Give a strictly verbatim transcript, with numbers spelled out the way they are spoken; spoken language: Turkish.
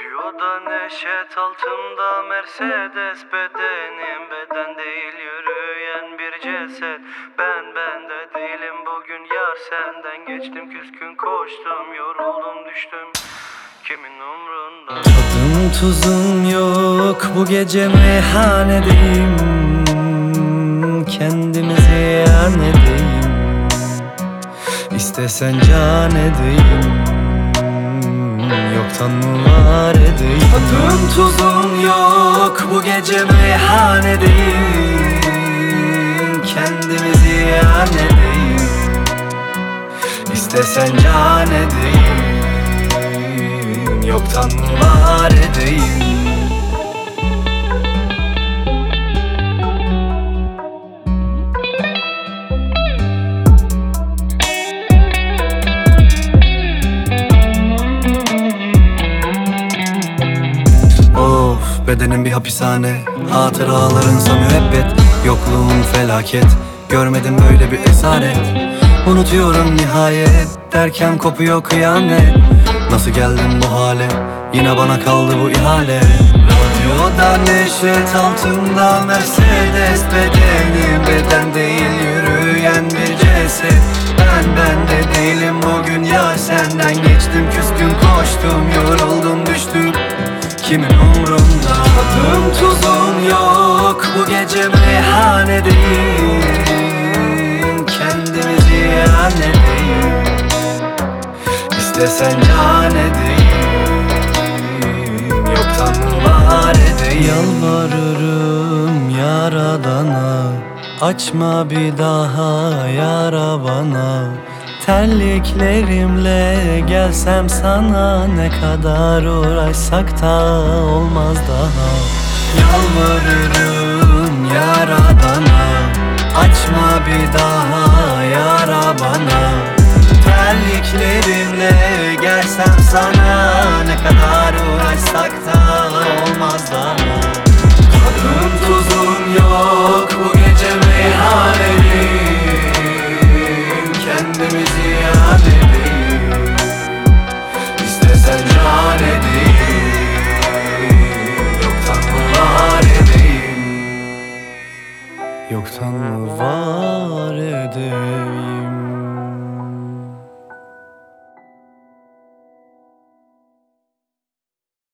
Radyoda neşet, altımda Mercedes, bedenim beden değil, yürüyen bir ceset. Ben bende değilim bugün yar, senden geçtim, küskün koştum, yoruldum düştüm, kimin umrunda? Tadım tuzum yok, bu gece meyhanedeyim, kendimi ziyan edeyim, İstesen can edeyim, yoktan mı var edeyim. Tadım tuzum yok, bu gece meyhanedeyim, kendimi ziyan edeyim, İstesen can edeyim, yoktan mı var edeyim. Of, bedenim bir hapishane, hatıralarınsa müebbet, yokluğun felaket, görmedim böyle bir esaret. Unutuyorum nihayet, derken kopuyor kıyamet. Nasıl geldim bu hale, yine bana kaldı bu ihale. Radyoda neşet, altında Mercedes, bedenim beden değil, yürüyen bir ceset. Ben bende değilim bugün ya, senden geçtim, küskün koştum, yoruldum düştüm, kimin umrunda? Tadım tuzum yok, bu gece meyhanedeyim, kendimi ziyan edeyim, İstesen can edeyim, yoktan var edeyim. Yalvarırım yaradana, açma bir daha yara bana. Terliklerimle gelsem sana, ne kadar uğraşsak da olmaz daha. Yalvarırım yaradana,